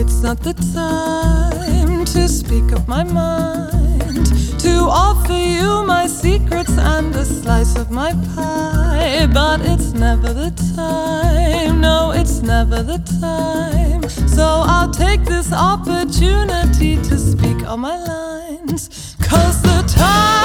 it's not the time to speak of my mind, to offer you my secrets and a slice of my pie. But it's never the time, no, it's never the time. So I'll take this opportunity to speak all my lines, 'cause the time